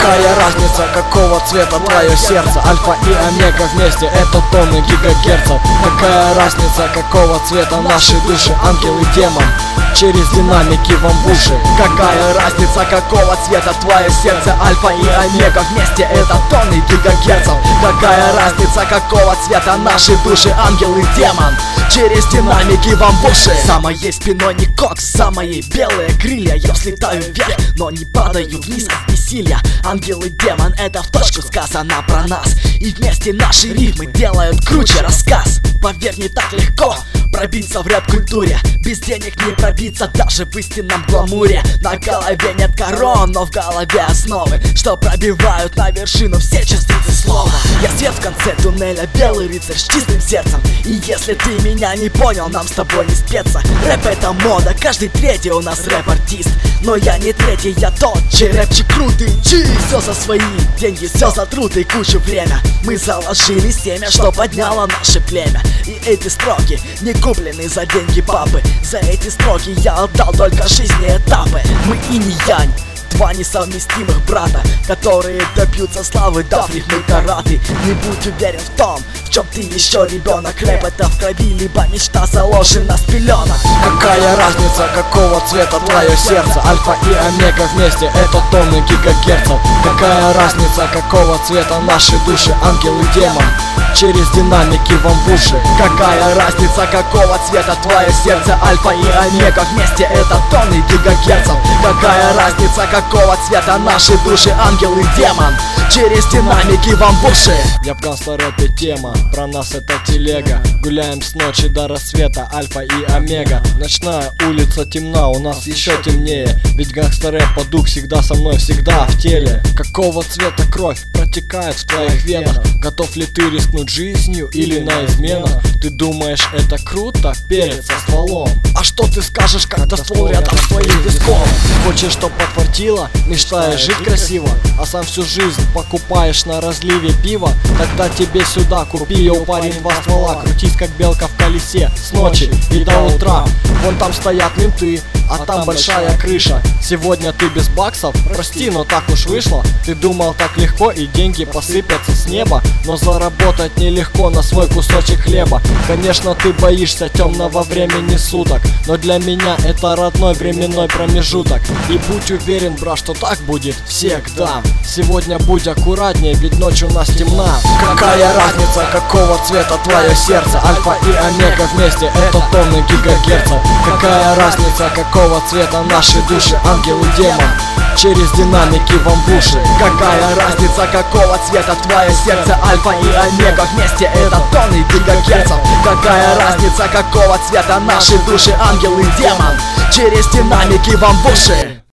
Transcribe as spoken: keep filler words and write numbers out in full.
Какая разница, какого цвета твое сердце? Альфа и омега вместе, это тонны гигагерцев. Какая разница, какого цвета наши души? Ангел и демон, через динамики вам в уши. Какая разница, какого цвета твое сердце? Альфа и омега вместе, это тонны гигагерцев. Какая разница, какого цвета наши души? Ангел и демон, через динамики вам в уши. За моей спиной не кокс, за мои белые крылья. Я взлетаю вверх, но не падаю вниз от бессилия. Ангел и демон, это в точку сказано про нас. И вместе наши ритмы делают круче рассказ. Поверь, не так легко пробиться в рэп-культуре. Без денег не пробиться даже в истинном гламуре. На голове нет корон, но в голове основы, что пробивают на вершину все частицы слова. Я свет в конце туннеля, белый рыцарь с чистым сердцем. И если ты меня не понял, нам с тобой не спеться. Рэп это мода, каждый третий у нас рэп-артист. Но я не третий, я тот, чей рэпчик крутый. Чи, все за свои деньги, все за труд и кучу время. Мы заложили семя, что подняло наше племя. И эти строки не куплены за деньги папы. За эти строки я отдал только жизни этапы. Мы инь и янь, два несовместимых брата, которые добьются славы, дав рифмы караты. Не будь уверен в том, в чем ты еще ребенок. Рэп это в крови, либо мечта заложена с пеленок. Какая разница, какого цвета твое сердце? Альфа и омега вместе, это тонны гигагерцев. Какая разница, какого цвета наши души? Ангел и демон, через динамики вам в уши. Какая разница, какого цвета твое сердце? Альфа и омега вместе, это тонны гигагерцев. Какая разница, какого цвета наши души? Ангел и демон, через динамики вам в уши. Я в гангстер-рэпе тема, про нас это телега. Гуляем с ночи до рассвета, альфа и омега. Ночная улица темна, у нас еще темнее. Ведь гангстер-рэп по дух всегда со мной, всегда в теле. Какого цвета кровь протекает в твоих венах? Готов ли ты рискнуть жизнью или на измену? Ты думаешь, это круто? Перец со стволом. А что ты скажешь, когда ствол рядом с твоим виском? Хочешь, чтоб подфартило? Мечтаешь жить красиво, а сам всю жизнь покупаешь на разливе пива? Тогда тебе сюда, купи ее, парень, два ствола. Крутись как белка в колесе с ночи и до утра. Вон там стоят менты, а там большая крыша. Сегодня ты без баксов? Прости, но так уж вышло. Ты думал так легко и деньги посыпятся с неба, но заработать нелегко на свой кусочек хлеба. Конечно, ты боишься темного времени суток, но для меня это родной временной промежуток. И будь уверен, брат, что так будет всегда. Сегодня будь аккуратнее, ведь ночь у нас темна. Какая разница, какого цвета твое сердце? Альфа и омега вместе, это тонны гигагерцев. Какая разница, какого цвета наши души? Ангел и демон, через динамики вам в уши. Какая разница, какого цвета твое сердце? Альфа и омега вместе, это тонны гигагерцев. Какая разница, какого цвета наши души? Ангел и демон, через динамики вам в уши.